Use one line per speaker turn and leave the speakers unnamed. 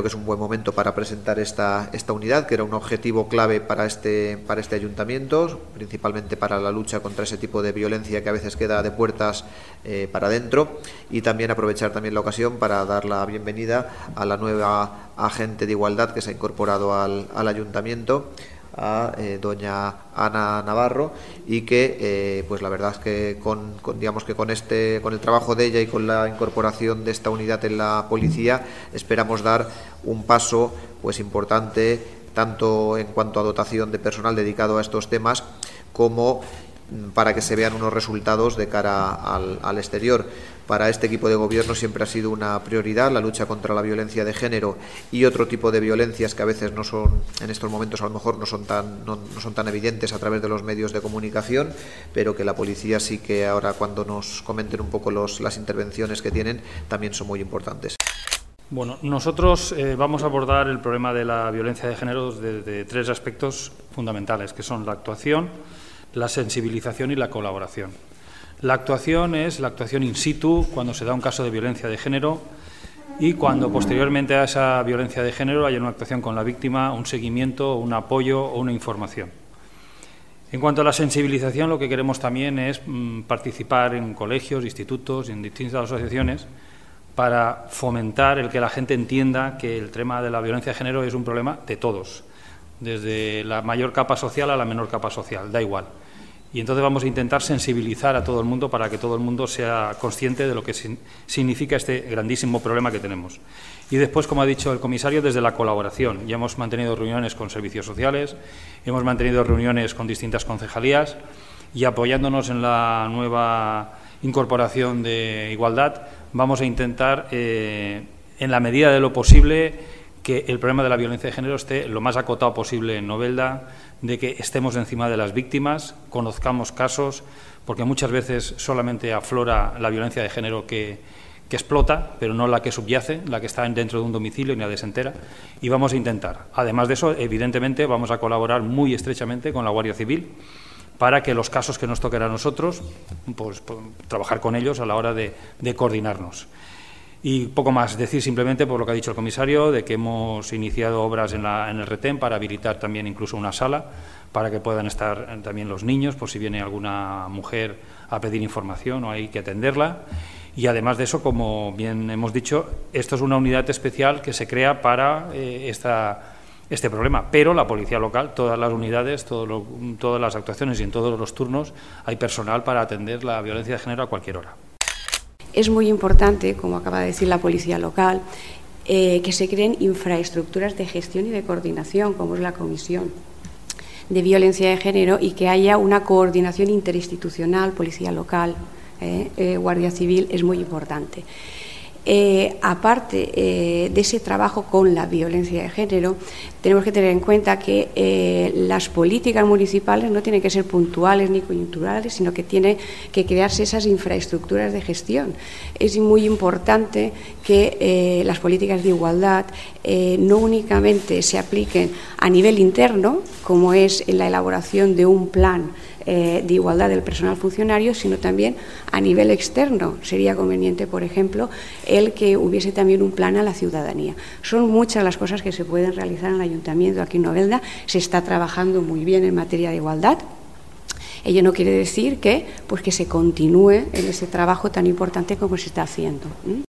creo que es un buen momento para presentar esta unidad, que era un objetivo clave para este ayuntamiento, principalmente para la lucha contra ese tipo de violencia que a veces queda de puertas para adentro, y también aprovechar también la ocasión para dar la bienvenida a la nueva agente de igualdad que se ha incorporado al ayuntamiento, a doña Ana Navarro, y que pues la verdad es que con el trabajo de ella y con la incorporación de esta unidad en la policía esperamos dar un paso pues importante, tanto en cuanto a dotación de personal dedicado a estos temas como para que se vean unos resultados de cara al exterior. Para este equipo de gobierno siempre ha sido una prioridad la lucha contra la violencia de género y otro tipo de violencias que a veces no son, en estos momentos a lo mejor no son tan evidentes a través de los medios de comunicación, pero que la policía sí que ahora, cuando nos comenten un poco las intervenciones que tienen, también son muy importantes.
Bueno, nosotros vamos a abordar el problema de la violencia de género desde tres aspectos fundamentales, que son la actuación, la sensibilización y la colaboración. La actuación es la actuación in situ, cuando se da un caso de violencia de género, y cuando posteriormente a esa violencia de género haya una actuación con la víctima, un seguimiento, un apoyo o una información. En cuanto a la sensibilización, lo que queremos también es participar en colegios, institutos y en distintas asociaciones para fomentar el que la gente entienda que el tema de la violencia de género es un problema de todos, desde la mayor capa social a la menor capa social, da igual. Y entonces vamos a intentar sensibilizar a todo el mundo para que todo el mundo sea consciente de lo que significa este grandísimo problema que tenemos. Y después, como ha dicho el comisario, desde la colaboración. Ya hemos mantenido reuniones con servicios sociales, hemos mantenido reuniones con distintas concejalías y, apoyándonos en la nueva incorporación de Igualdad, vamos a intentar, en la medida de lo posible, que el problema de la violencia de género esté lo más acotado posible en Novelda, de que estemos encima de las víctimas, conozcamos casos, porque muchas veces solamente aflora la violencia de género que explota, pero no la que subyace, la que está dentro de un domicilio y nadie se entera, y vamos a intentar. Además de eso, evidentemente, vamos a colaborar muy estrechamente con la Guardia Civil para que los casos que nos toquen a nosotros, pues trabajar con ellos a la hora de coordinarnos. Y poco más, decir simplemente, por lo que ha dicho el comisario, de que hemos iniciado obras en el retén para habilitar también incluso una sala para que puedan estar también los niños, por si viene alguna mujer a pedir información o hay que atenderla. Y además de eso, como bien hemos dicho, esto es una unidad especial que se crea para este problema, pero la policía local, todas las unidades, todas las actuaciones y en todos los turnos hay personal para atender la violencia de género a cualquier hora.
Es muy importante, como acaba de decir la policía local, que se creen infraestructuras de gestión y de coordinación, como es la Comisión de Violencia de Género, y que haya una coordinación interinstitucional, policía local, Guardia Civil, es muy importante. Aparte de ese trabajo con la violencia de género, tenemos que tener en cuenta que las políticas municipales no tienen que ser puntuales ni coyunturales, sino que tienen que crearse esas infraestructuras de gestión. Es muy importante que las políticas de igualdad no únicamente se apliquen a nivel interno, como es en la elaboración de un plan de igualdad del personal funcionario, sino también a nivel externo. Sería conveniente, por ejemplo, el que hubiese también un plan a la ciudadanía. Son muchas las cosas que se pueden realizar en el ayuntamiento aquí en Novelda. Se está trabajando muy bien en materia de igualdad. Ello no quiere decir que se continúe en ese trabajo tan importante como se está haciendo.